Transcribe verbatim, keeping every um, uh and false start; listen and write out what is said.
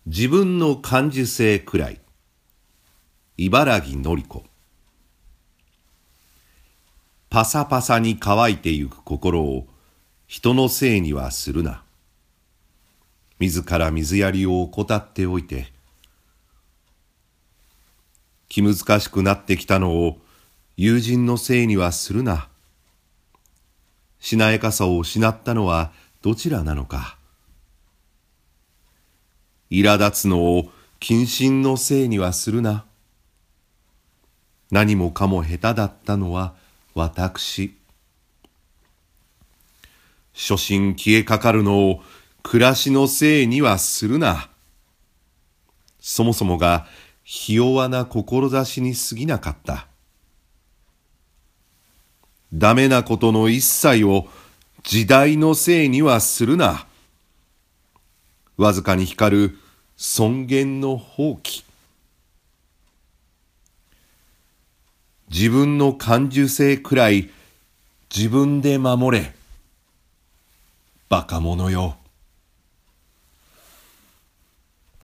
自分の感受性くらい。茨木のり子。パサパサに乾いてゆく心を人のせいにはするな。自ら水やりを怠っておいて、気難しくなってきたのを友人のせいにはするな。しなやかさを失ったのはどちらなのか。苛立つのを謹慎のせいにはするな。何もかも下手だったのは私。初心消えかかるのを暮らしのせいにはするな。そもそもがひ弱な志に過ぎなかった。ダメなことの一切を時代のせいにはするな。わずかに光る尊厳の放棄。自分の感受性くらい自分で守れ。バカ者よ。